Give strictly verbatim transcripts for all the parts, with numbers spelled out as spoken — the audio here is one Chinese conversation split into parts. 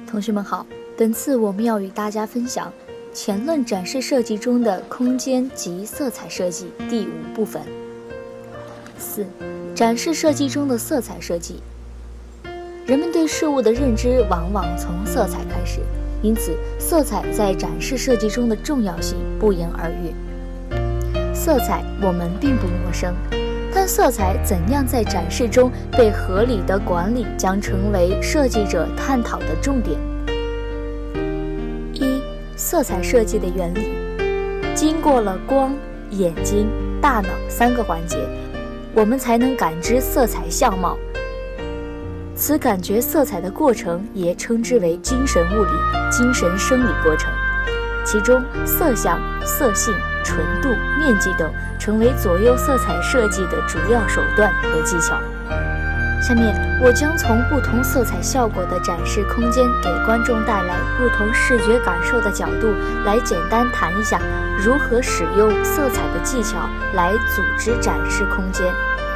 同学们好，本次我们要与大家分享前论展示设计中的空间及色彩设计第五部分。四、展示设计中的色彩设计。人们对事物的认知往往从色彩开始，因此色彩在展示设计中的重要性不言而喻。色彩我们并不陌生，但色彩怎样在展示中被合理的管理，将成为设计者探讨的重点。一、色彩设计的原理。经过了光、眼睛、大脑三个环节，我们才能感知色彩相貌。此感觉色彩的过程也称之为精神物理、精神生理过程。其中色相、色性、纯度、面积等成为左右色彩设计的主要手段和技巧。下面我将从不同色彩效果的展示空间给观众带来不同视觉感受的角度，来简单谈一下如何使用色彩的技巧来组织展示空间。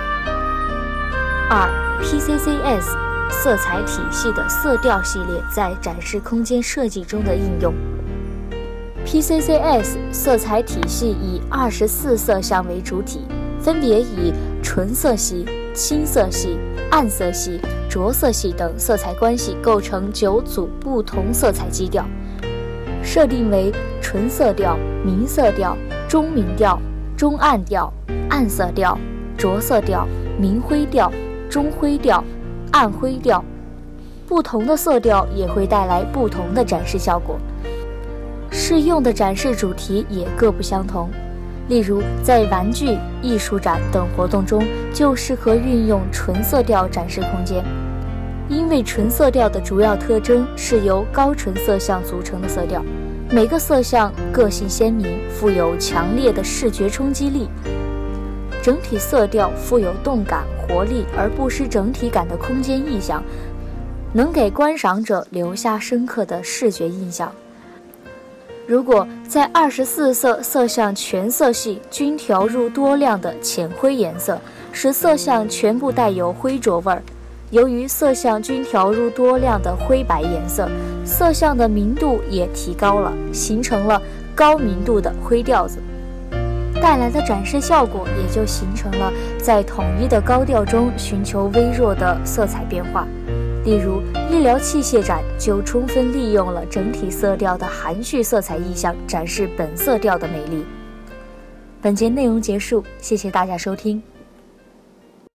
二、P C C S 色彩体系的色调系列在展示空间设计中的应用。P C C S 色彩体系以二十四色相为主体，分别以纯色系、青色系、暗色系、着色系等色彩关系构成九组不同色彩基调，设定为纯色调、明色调、中明调、中暗调、暗色调、着色调、明灰调、中灰调、暗灰调。不同的色调也会带来不同的展示效果，适用的展示主题也各不相同。例如在玩具、艺术展等活动中就适合运用纯色调展示空间，因为纯色调的主要特征是由高纯色相组成的色调，每个色相个性鲜明，富有强烈的视觉冲击力。整体色调富有动感、活力而不失整体感的空间意象，能给观赏者留下深刻的视觉印象。如果在二十四色色相全色系均调入多量的浅灰颜色，使色相全部带有灰浊味儿，由于色相均调入多量的灰白颜色，色相的明度也提高了，形成了高明度的灰调子，带来的展示效果也就形成了在统一的高调中寻求微弱的色彩变化。例如医疗器械展就充分利用了整体色调的含蓄色彩意象，展示本色调的美丽。本节内容结束，谢谢大家收听。